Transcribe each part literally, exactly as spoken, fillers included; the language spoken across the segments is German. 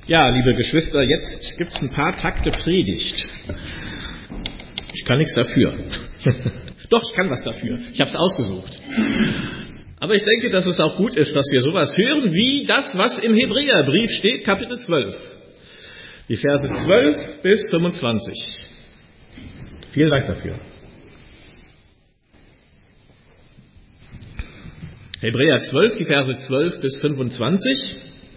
Ja, liebe Geschwister, jetzt gibt's ein paar Takte Predigt. Ich kann nichts dafür. Doch, ich kann was dafür. Ich habe es ausgesucht. Aber ich denke, dass es auch gut ist, dass wir sowas hören wie das, was im Hebräerbrief steht, Kapitel zwölf. Die Verse zwölf bis fünfundzwanzig. Vielen Dank dafür. Hebräer zwölf, die Verse zwölf bis fünfundzwanzig.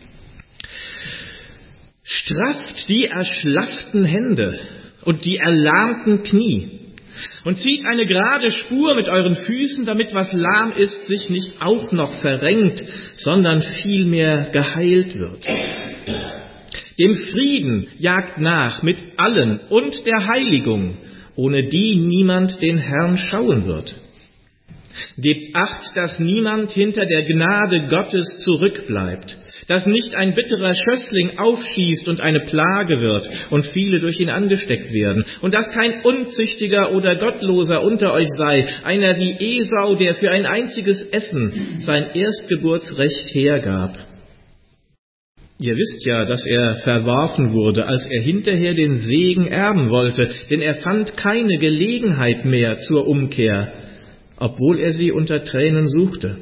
Strafft die erschlafften Hände und die erlahmten Knie und zieht eine gerade Spur mit euren Füßen, damit was lahm ist, sich nicht auch noch verrenkt, sondern vielmehr geheilt wird. Dem Frieden jagt nach mit allen und der Heiligung, ohne die niemand den Herrn schauen wird. Gebt Acht, dass niemand hinter der Gnade Gottes zurückbleibt, dass nicht ein bitterer Schössling aufschießt und eine Plage wird und viele durch ihn angesteckt werden, und dass kein Unzüchtiger oder Gottloser unter euch sei, einer wie Esau, der für ein einziges Essen sein Erstgeburtsrecht hergab. Ihr wisst ja, dass er verworfen wurde, als er hinterher den Segen erben wollte, denn er fand keine Gelegenheit mehr zur Umkehr, obwohl er sie unter Tränen suchte.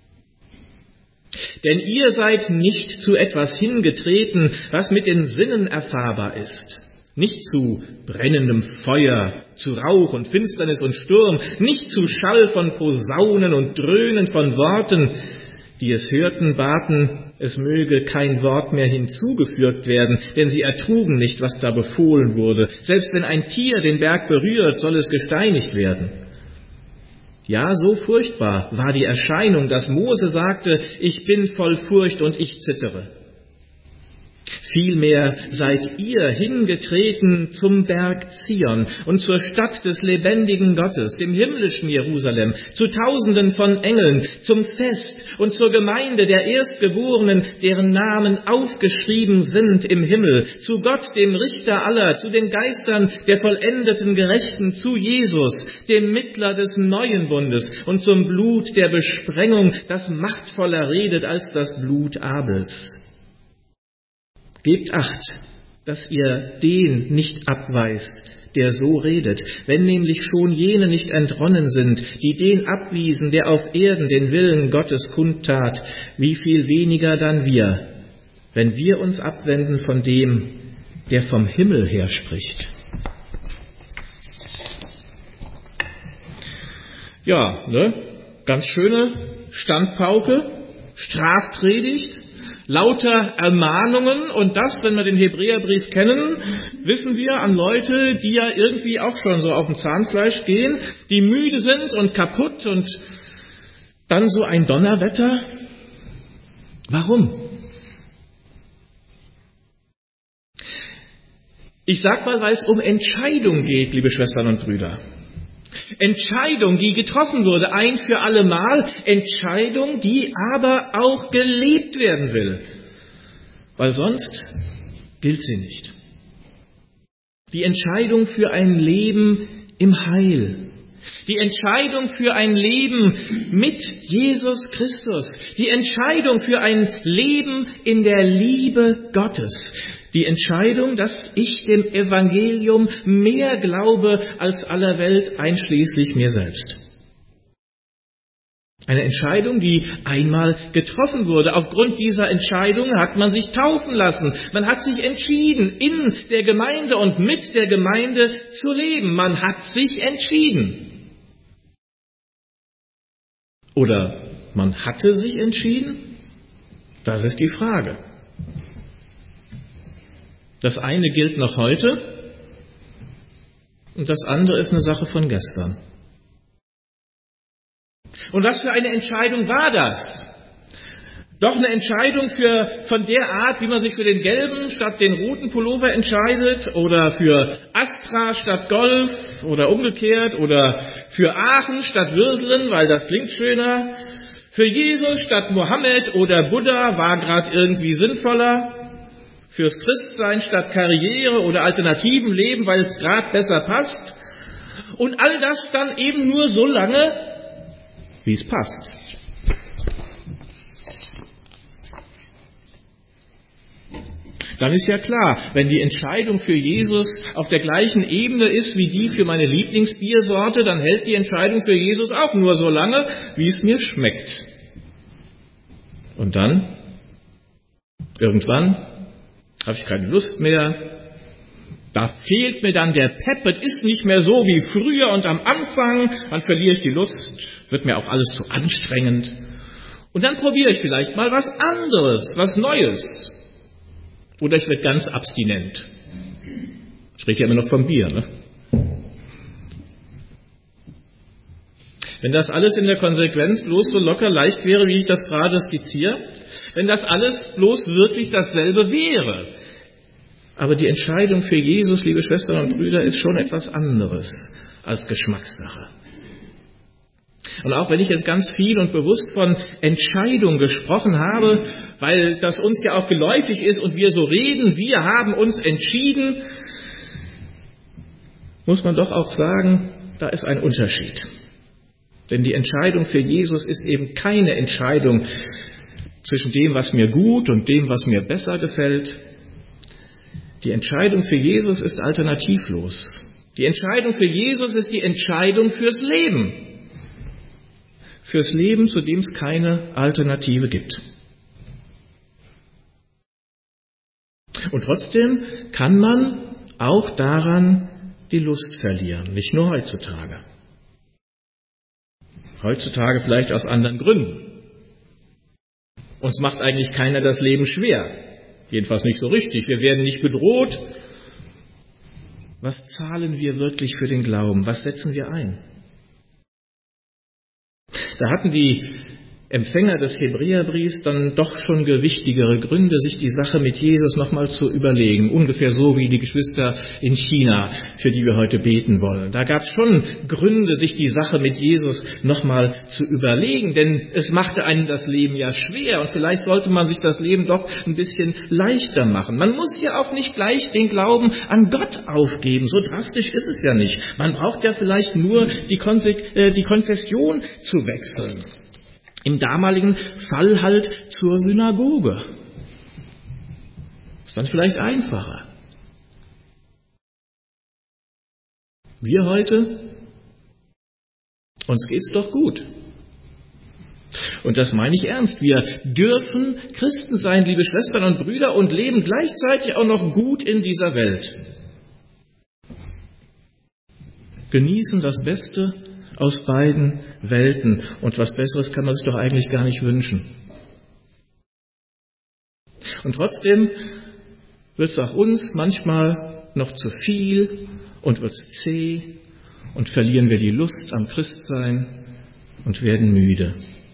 Denn ihr seid nicht zu etwas hingetreten, was mit den Sinnen erfahrbar ist. Nicht zu brennendem Feuer, zu Rauch und Finsternis und Sturm, nicht zu Schall von Posaunen und Dröhnen von Worten. Die es hörten, baten, es möge kein Wort mehr hinzugefügt werden, denn sie ertrugen nicht, was da befohlen wurde. Selbst wenn ein Tier den Berg berührt, soll es gesteinigt werden. Ja, so furchtbar war die Erscheinung, dass Mose sagte, ich bin voll Furcht und ich zittere. Vielmehr seid ihr hingetreten zum Berg Zion und zur Stadt des lebendigen Gottes, dem himmlischen Jerusalem, zu Tausenden von Engeln, zum Fest und zur Gemeinde der Erstgeborenen, deren Namen aufgeschrieben sind im Himmel, zu Gott, dem Richter aller, zu den Geistern der vollendeten Gerechten, zu Jesus, dem Mittler des neuen Bundes, und zum Blut der Besprengung, das machtvoller redet als das Blut Abels. Gebt Acht, dass ihr den nicht abweist, der so redet, wenn nämlich schon jene nicht entronnen sind, die den abwiesen, der auf Erden den Willen Gottes kundtat, wie viel weniger dann wir, wenn wir uns abwenden von dem, der vom Himmel her spricht. Ja, ne? Ganz schöne Standpauke, Strafpredigt, lauter Ermahnungen, und das, wenn wir den Hebräerbrief kennen, wissen wir an Leute, die ja irgendwie auch schon so auf dem Zahnfleisch gehen, die müde sind und kaputt, und dann so ein Donnerwetter. Warum? Ich sag mal, weil es um Entscheidung geht, liebe Schwestern und Brüder. Entscheidung, die getroffen wurde, ein für alle Mal, Entscheidung, die aber auch gelebt werden will, weil sonst gilt sie nicht. Die Entscheidung für ein Leben im Heil, die Entscheidung für ein Leben mit Jesus Christus, die Entscheidung für ein Leben in der Liebe Gottes. Die Entscheidung, dass ich dem Evangelium mehr glaube als aller Welt, einschließlich mir selbst. Eine Entscheidung, die einmal getroffen wurde. Aufgrund dieser Entscheidung hat man sich taufen lassen. Man hat sich entschieden, in der Gemeinde und mit der Gemeinde zu leben. Man hat sich entschieden. Oder man hatte sich entschieden? Das ist die Frage. Das eine gilt noch heute und das andere ist eine Sache von gestern. Und was für eine Entscheidung war das? Doch eine Entscheidung für, von der Art, wie man sich für den gelben statt den roten Pullover entscheidet, oder für Astra statt Golf oder umgekehrt, oder für Aachen statt Würselen, weil das klingt schöner, für Jesus statt Mohammed oder Buddha war gerade irgendwie sinnvoller, fürs Christsein statt Karriere oder alternativen Leben, weil es gerade besser passt. Und all das dann eben nur so lange, wie es passt. Dann ist ja klar, wenn die Entscheidung für Jesus auf der gleichen Ebene ist wie die für meine Lieblingsbiersorte, dann hält die Entscheidung für Jesus auch nur so lange, wie es mir schmeckt. Und dann, irgendwann, habe ich keine Lust mehr. Da fehlt mir dann der Pep, es ist nicht mehr so wie früher und am Anfang, dann verliere ich die Lust, wird mir auch alles zu anstrengend. Und dann probiere ich vielleicht mal was anderes, was Neues. Oder ich werde ganz abstinent. Ich rede ja immer noch vom Bier, ne? Wenn das alles in der Konsequenz bloß so locker leicht wäre, wie ich das gerade skizziere, wenn das alles bloß wirklich dasselbe wäre. Aber die Entscheidung für Jesus, liebe Schwestern und Brüder, ist schon etwas anderes als Geschmackssache. Und auch wenn ich jetzt ganz viel und bewusst von Entscheidung gesprochen habe, weil das uns ja auch geläufig ist und wir so reden, wir haben uns entschieden, muss man doch auch sagen, da ist ein Unterschied. Denn die Entscheidung für Jesus ist eben keine Entscheidung zwischen dem, was mir gut und dem, was mir besser gefällt. Die Entscheidung für Jesus ist alternativlos. Die Entscheidung für Jesus ist die Entscheidung fürs Leben. Fürs Leben, zu dem es keine Alternative gibt. Und trotzdem kann man auch daran die Lust verlieren, nicht nur heutzutage. Heutzutage vielleicht aus anderen Gründen. Uns macht eigentlich keiner das Leben schwer. Jedenfalls nicht so richtig. Wir werden nicht bedroht. Was zahlen wir wirklich für den Glauben? Was setzen wir ein? Da hatten die Empfänger des Hebräerbriefs dann doch schon gewichtigere Gründe, sich die Sache mit Jesus nochmal zu überlegen. Ungefähr so wie die Geschwister in China, für die wir heute beten wollen. Da gab es schon Gründe, sich die Sache mit Jesus nochmal zu überlegen, denn es machte einem das Leben ja schwer und vielleicht sollte man sich das Leben doch ein bisschen leichter machen. Man muss ja auch nicht gleich den Glauben an Gott aufgeben, so drastisch ist es ja nicht. Man braucht ja vielleicht nur die, Konse- äh, die Konfession zu wechseln. Im damaligen Fall halt zur Synagoge. Ist dann vielleicht einfacher. Wir heute, uns geht's doch gut. Und das meine ich ernst. Wir dürfen Christen sein, liebe Schwestern und Brüder, und leben gleichzeitig auch noch gut in dieser Welt. Genießen das Beste aus beiden Welten. Und was Besseres kann man sich doch eigentlich gar nicht wünschen. Und trotzdem wird es auch uns manchmal noch zu viel und wird es zäh und verlieren wir die Lust am Christsein und werden müde.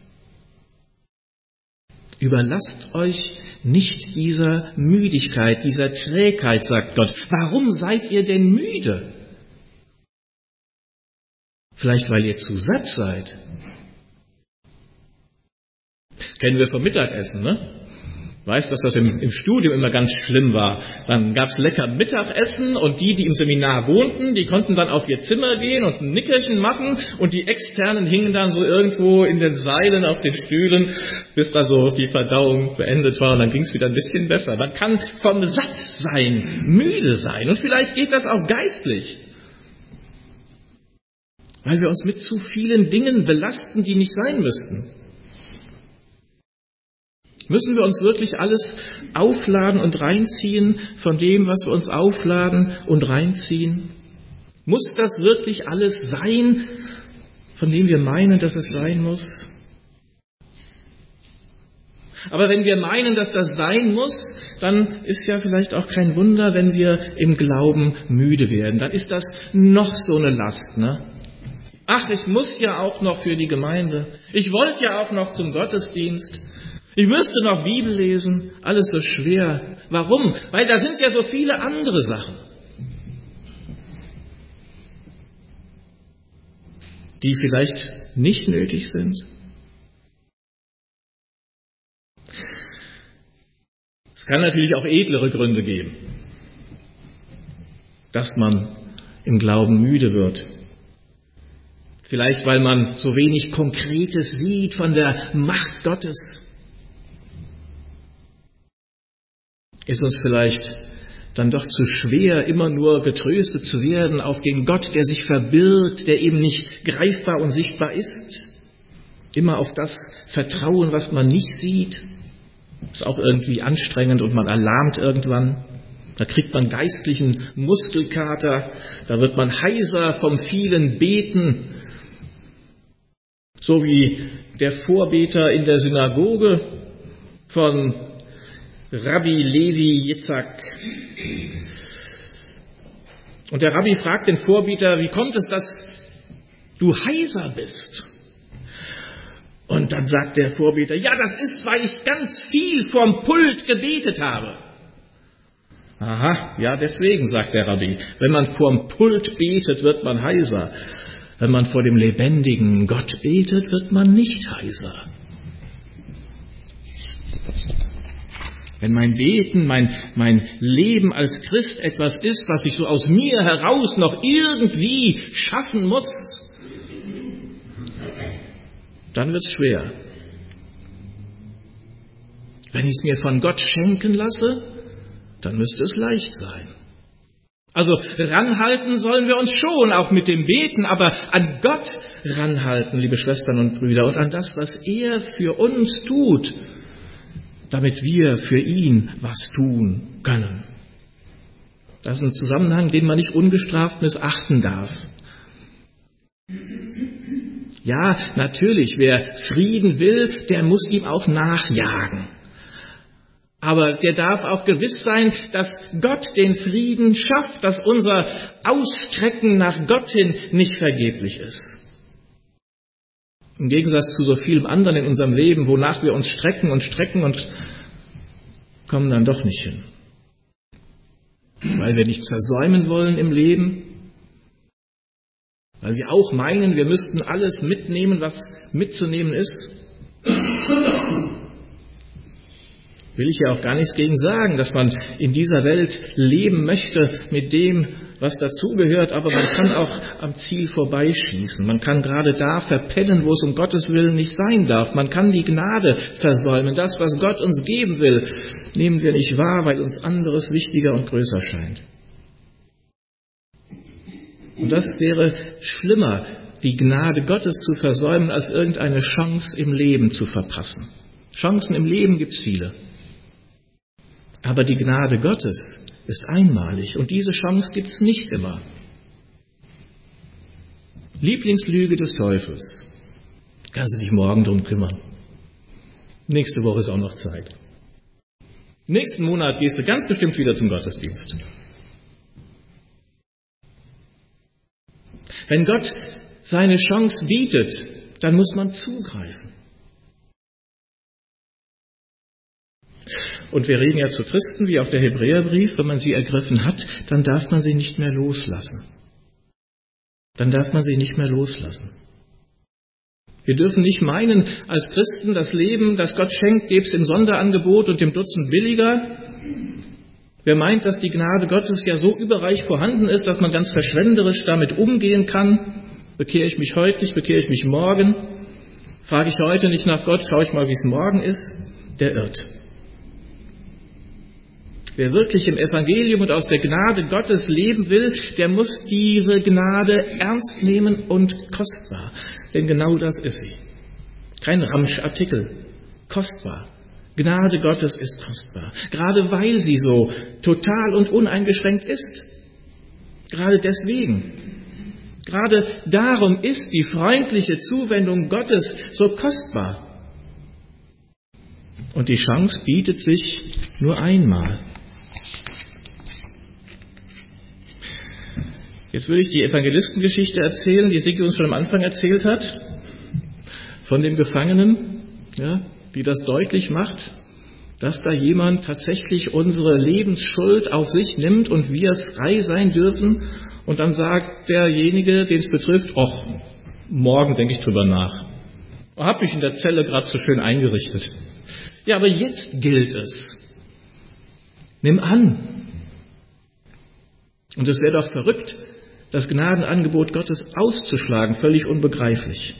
Überlasst euch nicht dieser Müdigkeit, dieser Trägheit, sagt Gott. Warum seid ihr denn müde? Vielleicht, weil ihr zu satt seid. Kennen wir vom Mittagessen, ne? Weiß, dass das im, im Studium immer ganz schlimm war. Dann gab's lecker Mittagessen und die, die im Seminar wohnten, die konnten dann auf ihr Zimmer gehen und ein Nickerchen machen und die Externen hingen dann so irgendwo in den Seilen auf den Stühlen, bis dann so die Verdauung beendet war und dann ging's wieder ein bisschen besser. Man kann vom Sattsein müde sein und vielleicht geht das auch geistlich. Weil wir uns mit zu vielen Dingen belasten, die nicht sein müssten. Müssen wir uns wirklich alles aufladen und reinziehen von dem, was wir uns aufladen und reinziehen? Muss das wirklich alles sein, von dem wir meinen, dass es sein muss? Aber wenn wir meinen, dass das sein muss, dann ist ja vielleicht auch kein Wunder, wenn wir im Glauben müde werden. Dann ist das noch so eine Last, ne? Ach, ich muss ja auch noch für die Gemeinde. Ich wollte ja auch noch zum Gottesdienst. Ich müsste noch Bibel lesen. Alles so schwer. Warum? Weil da sind ja so viele andere Sachen, die vielleicht nicht nötig sind. Es kann natürlich auch edlere Gründe geben, dass man im Glauben müde wird. Vielleicht, weil man so wenig Konkretes sieht von der Macht Gottes. Ist uns vielleicht dann doch zu schwer, immer nur getröstet zu werden auf den Gott, der sich verbirgt, der eben nicht greifbar und sichtbar ist? Immer auf das vertrauen, was man nicht sieht? Ist auch irgendwie anstrengend und man erlahmt irgendwann. Da kriegt man geistlichen Muskelkater, da wird man heiser vom vielen Beten. So wie der Vorbeter in der Synagoge von Rabbi Levi Yitzhak. Und der Rabbi fragt den Vorbeter, wie kommt es, dass du heiser bist? Und dann sagt der Vorbeter, ja, das ist, weil ich ganz viel vorm Pult gebetet habe. Aha, ja, deswegen, sagt der Rabbi, wenn man vorm Pult betet, wird man heiser. Wenn man vor dem lebendigen Gott betet, wird man nicht heiser. Wenn mein Beten, mein, mein Leben als Christ etwas ist, was ich so aus mir heraus noch irgendwie schaffen muss, dann wird es schwer. Wenn ich es mir von Gott schenken lasse, dann müsste es leicht sein. Also ranhalten sollen wir uns schon, auch mit dem Beten, aber an Gott ranhalten, liebe Schwestern und Brüder, und an das, was er für uns tut, damit wir für ihn was tun können. Das ist ein Zusammenhang, den man nicht ungestraft missachten darf. Ja, natürlich, wer Frieden will, der muss ihm auch nachjagen. Aber der darf auch gewiss sein, dass Gott den Frieden schafft, dass unser Ausstrecken nach Gott hin nicht vergeblich ist. Im Gegensatz zu so vielem anderen in unserem Leben, wonach wir uns strecken und strecken und kommen dann doch nicht hin. Weil wir nichts versäumen wollen im Leben, weil wir auch meinen, wir müssten alles mitnehmen, was mitzunehmen ist. Will ich ja auch gar nichts gegen sagen, dass man in dieser Welt leben möchte mit dem, was dazugehört, aber man kann auch am Ziel vorbeischießen. Man kann gerade da verpennen, wo es um Gottes Willen nicht sein darf. Man kann die Gnade versäumen. Das, was Gott uns geben will, nehmen wir nicht wahr, weil uns anderes wichtiger und größer scheint. Und das wäre schlimmer, die Gnade Gottes zu versäumen, als irgendeine Chance im Leben zu verpassen. Chancen im Leben gibt es viele. Aber die Gnade Gottes ist einmalig und diese Chance gibt es nicht immer. Lieblingslüge des Teufels. Kannst du dich morgen drum kümmern. Nächste Woche ist auch noch Zeit. Nächsten Monat gehst du ganz bestimmt wieder zum Gottesdienst. Wenn Gott seine Chance bietet, dann muss man zugreifen. Und wir reden ja zu Christen, wie auch der Hebräerbrief, wenn man sie ergriffen hat, dann darf man sie nicht mehr loslassen. Dann darf man sie nicht mehr loslassen. Wir dürfen nicht meinen, als Christen, das Leben, das Gott schenkt, gäbe es im Sonderangebot und im Dutzend billiger. Wer meint, dass die Gnade Gottes ja so überreich vorhanden ist, dass man ganz verschwenderisch damit umgehen kann, bekehre ich mich heute nicht, bekehre ich mich morgen, frage ich heute nicht nach Gott, schaue ich mal, wie es morgen ist, der irrt. Wer wirklich im Evangelium und aus der Gnade Gottes leben will, der muss diese Gnade ernst nehmen und kostbar. Denn genau das ist sie. Kein Ramschartikel. Kostbar. Gnade Gottes ist kostbar. Gerade weil sie so total und uneingeschränkt ist. Gerade deswegen. Gerade darum ist die freundliche Zuwendung Gottes so kostbar. Und die Chance bietet sich nur einmal. Jetzt würde ich die Evangelistengeschichte erzählen, die Sigi uns schon am Anfang erzählt hat, von dem Gefangenen, ja, die das deutlich macht, dass da jemand tatsächlich unsere Lebensschuld auf sich nimmt und wir frei sein dürfen. Und dann sagt derjenige, den es betrifft, ach, morgen denke ich drüber nach. Hab mich in der Zelle gerade so schön eingerichtet. Ja, aber jetzt gilt es. Nimm an. Und es wäre doch verrückt, das Gnadenangebot Gottes auszuschlagen, völlig unbegreiflich.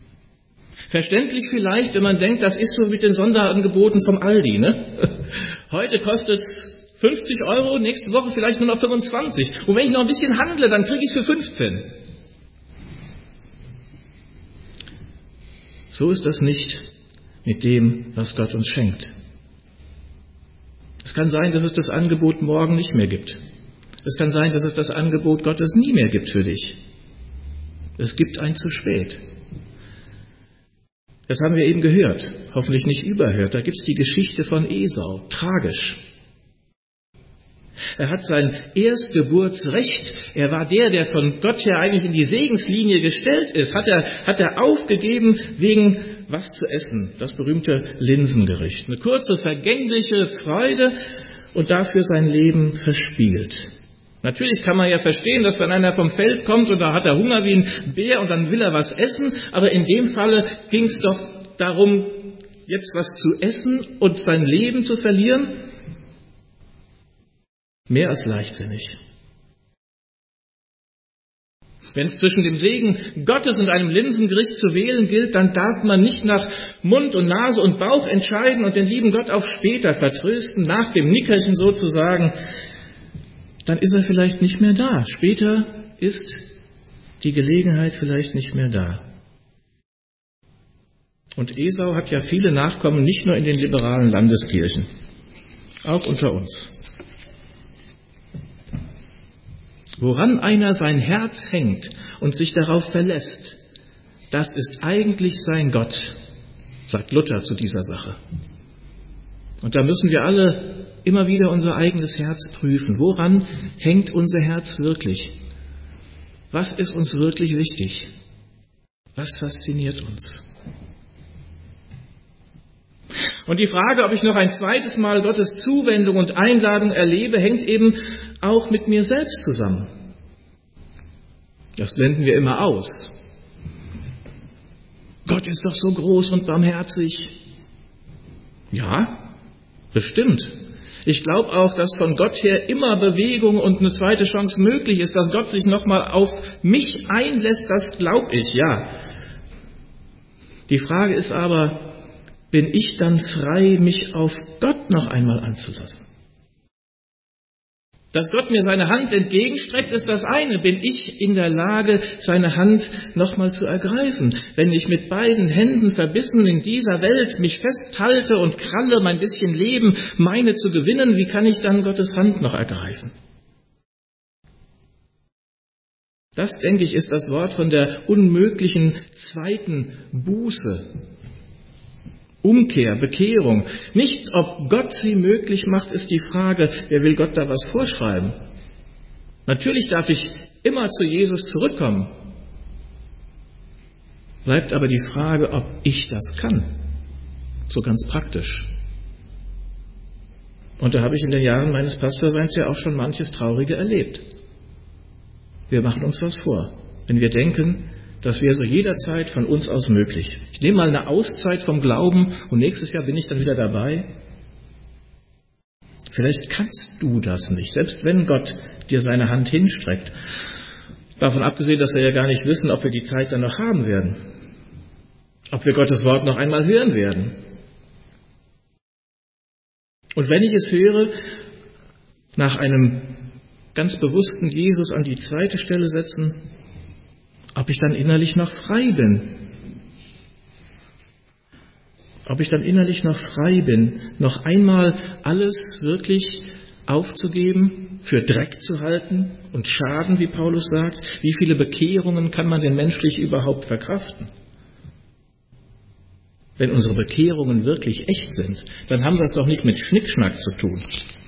Verständlich vielleicht, wenn man denkt, das ist so mit den Sonderangeboten vom Aldi, ne? Heute kostet es fünfzig Euro, nächste Woche vielleicht nur noch fünfundzwanzig. Und wenn ich noch ein bisschen handle, dann kriege ich es für fünfzehn. So ist das nicht mit dem, was Gott uns schenkt. Es kann sein, dass es das Angebot morgen nicht mehr gibt. Es kann sein, dass es das Angebot Gottes nie mehr gibt für dich. Es gibt ein zu spät. Das haben wir eben gehört, hoffentlich nicht überhört. Da gibt es die Geschichte von Esau, tragisch. Er hat sein Erstgeburtsrecht, er war der, der von Gott her eigentlich in die Segenslinie gestellt ist, hat er, hat er aufgegeben wegen was zu essen, das berühmte Linsengericht. Eine kurze, vergängliche Freude und dafür sein Leben verspielt. Natürlich kann man ja verstehen, dass wenn einer vom Feld kommt und da hat er Hunger wie ein Bär und dann will er was essen, aber in dem Falle ging es doch darum, jetzt was zu essen und sein Leben zu verlieren. Mehr als leichtsinnig. Wenn es zwischen dem Segen Gottes und einem Linsengericht zu wählen gilt, dann darf man nicht nach Mund und Nase und Bauch entscheiden und den lieben Gott auf später vertrösten, nach dem Nickerchen sozusagen. Dann ist er vielleicht nicht mehr da. Später ist die Gelegenheit vielleicht nicht mehr da. Und Esau hat ja viele Nachkommen, nicht nur in den liberalen Landeskirchen, auch unter uns. Woran einer sein Herz hängt und sich darauf verlässt, das ist eigentlich sein Gott, sagt Luther zu dieser Sache. Und da müssen wir alle immer wieder unser eigenes Herz prüfen. Woran hängt unser Herz wirklich? Was ist uns wirklich wichtig? Was fasziniert uns? Und die Frage, ob ich noch ein zweites Mal Gottes Zuwendung und Einladung erlebe, hängt eben auch mit mir selbst zusammen. Das blenden wir immer aus. Gott ist doch so groß und barmherzig. Ja, bestimmt. Ich glaube auch, dass von Gott her immer Bewegung und eine zweite Chance möglich ist, dass Gott sich nochmal auf mich einlässt, das glaube ich, ja. Die Frage ist aber, bin ich dann frei, mich auf Gott noch einmal anzulassen? Dass Gott mir seine Hand entgegenstreckt, ist das eine. Bin ich in der Lage, seine Hand nochmal zu ergreifen? Wenn ich mit beiden Händen verbissen in dieser Welt mich festhalte und kralle, mein bisschen Leben meine zu gewinnen, wie kann ich dann Gottes Hand noch ergreifen? Das, denke ich, ist das Wort von der unmöglichen zweiten Buße. Umkehr, Bekehrung. Nicht, ob Gott sie möglich macht, ist die Frage, wer will Gott da was vorschreiben? Natürlich darf ich immer zu Jesus zurückkommen. Bleibt aber die Frage, ob ich das kann. So ganz praktisch. Und da habe ich in den Jahren meines Pastorseins ja auch schon manches Traurige erlebt. Wir machen uns was vor, wenn wir denken, das wäre so jederzeit von uns aus möglich. Ich nehme mal eine Auszeit vom Glauben und nächstes Jahr bin ich dann wieder dabei. Vielleicht kannst du das nicht, selbst wenn Gott dir seine Hand hinstreckt. Davon abgesehen, dass wir ja gar nicht wissen, ob wir die Zeit dann noch haben werden. Ob wir Gottes Wort noch einmal hören werden. Und wenn ich es höre, nach einem ganz bewussten Jesus an die zweite Stelle setzen, ob ich dann innerlich noch frei bin. Ob ich dann innerlich noch frei bin, noch einmal alles wirklich aufzugeben, für Dreck zu halten und Schaden, wie Paulus sagt. Wie viele Bekehrungen kann man denn menschlich überhaupt verkraften? Wenn unsere Bekehrungen wirklich echt sind, dann haben wir es doch nicht mit Schnickschnack zu tun.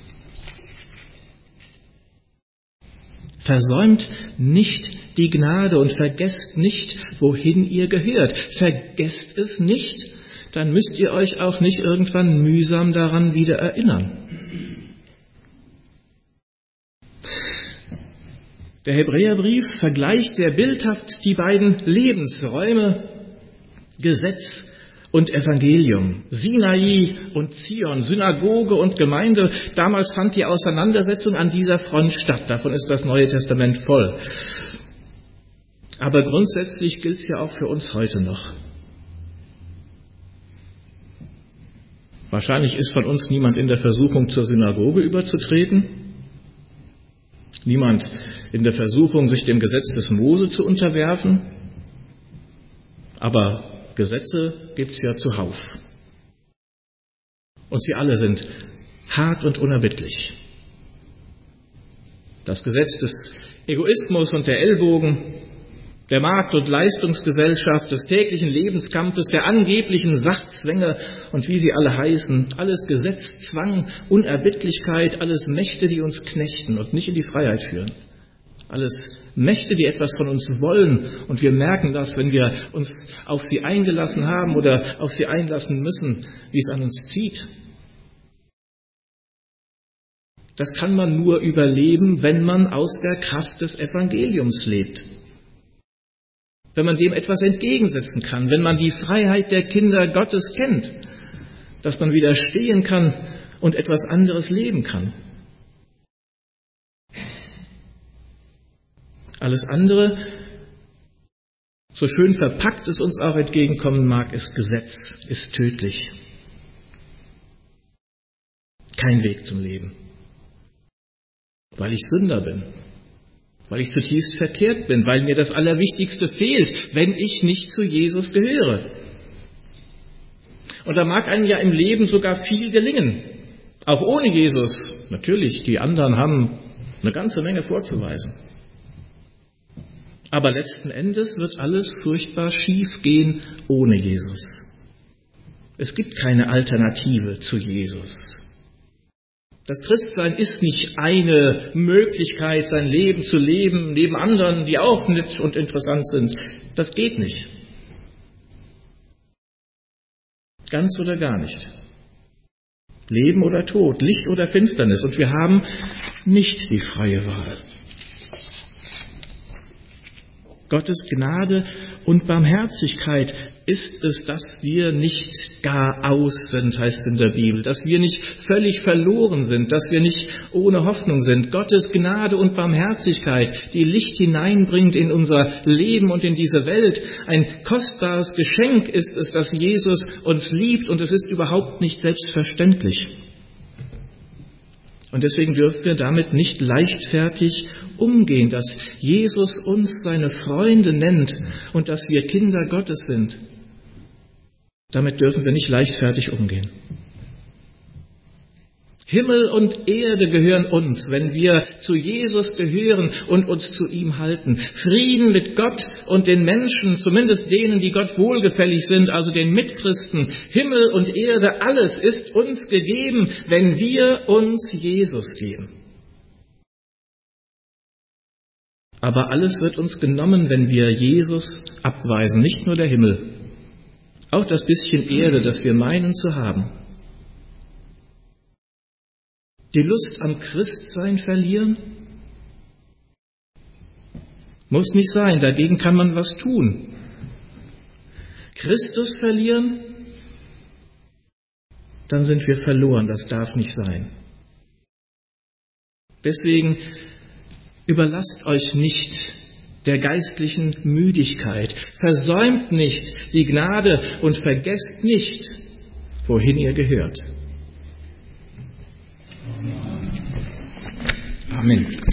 Versäumt nicht die Gnade und vergesst nicht, wohin ihr gehört. Vergesst es nicht, dann müsst ihr euch auch nicht irgendwann mühsam daran wieder erinnern. Der Hebräerbrief vergleicht sehr bildhaft die beiden Lebensräume, Gesetz und Evangelium, Sinai und Zion, Synagoge und Gemeinde. Damals fand die Auseinandersetzung an dieser Front statt. Davon ist das Neue Testament voll. Aber grundsätzlich gilt es ja auch für uns heute noch. Wahrscheinlich ist von uns niemand in der Versuchung, zur Synagoge überzutreten. Niemand in der Versuchung, sich dem Gesetz des Mose zu unterwerfen. Aber Gesetze gibt's ja zuhauf. Und sie alle sind hart und unerbittlich. Das Gesetz des Egoismus und der Ellbogen, der Markt- und Leistungsgesellschaft, des täglichen Lebenskampfes, der angeblichen Sachzwänge und wie sie alle heißen, alles Gesetz, Zwang, Unerbittlichkeit, alles Mächte, die uns knechten und nicht in die Freiheit führen. Alles Mächte, die etwas von uns wollen, und wir merken das, wenn wir uns auf sie eingelassen haben oder auf sie einlassen müssen, wie es an uns zieht. Das kann man nur überleben, wenn man aus der Kraft des Evangeliums lebt. Wenn man dem etwas entgegensetzen kann, wenn man die Freiheit der Kinder Gottes kennt, dass man widerstehen kann und etwas anderes leben kann. Alles andere, so schön verpackt es uns auch entgegenkommen mag, ist Gesetz, ist tödlich. Kein Weg zum Leben. Weil ich Sünder bin, weil ich zutiefst verkehrt bin, weil mir das Allerwichtigste fehlt, wenn ich nicht zu Jesus gehöre. Und da mag einem ja im Leben sogar viel gelingen, auch ohne Jesus. Natürlich, die anderen haben eine ganze Menge vorzuweisen. Aber letzten Endes wird alles furchtbar schief gehen ohne Jesus. Es gibt keine Alternative zu Jesus. Das Christsein ist nicht eine Möglichkeit, sein Leben zu leben, neben anderen, die auch nett und interessant sind. Das geht nicht. Ganz oder gar nicht. Leben oder Tod, Licht oder Finsternis. Und wir haben nicht die freie Wahl. Gottes Gnade und Barmherzigkeit ist es, dass wir nicht gar aus sind, heißt es in der Bibel, dass wir nicht völlig verloren sind, dass wir nicht ohne Hoffnung sind. Gottes Gnade und Barmherzigkeit, die Licht hineinbringt in unser Leben und in diese Welt. Ein kostbares Geschenk ist es, dass Jesus uns liebt, und es ist überhaupt nicht selbstverständlich. Und deswegen dürfen wir damit nicht leichtfertig umgehen, dass Jesus uns seine Freunde nennt und dass wir Kinder Gottes sind. Damit dürfen wir nicht leichtfertig umgehen. Himmel und Erde gehören uns, wenn wir zu Jesus gehören und uns zu ihm halten. Frieden mit Gott und den Menschen, zumindest denen, die Gott wohlgefällig sind, also den Mitchristen. Himmel und Erde, alles ist uns gegeben, wenn wir uns Jesus geben. Aber alles wird uns genommen, wenn wir Jesus abweisen, nicht nur der Himmel, auch das bisschen Erde, das wir meinen zu haben. Die Lust am Christsein verlieren? Muss nicht sein, dagegen kann man was tun. Christus verlieren? Dann sind wir verloren, das darf nicht sein. Deswegen überlasst euch nicht der geistlichen Müdigkeit, versäumt nicht die Gnade und vergesst nicht, wohin ihr gehört. Amen.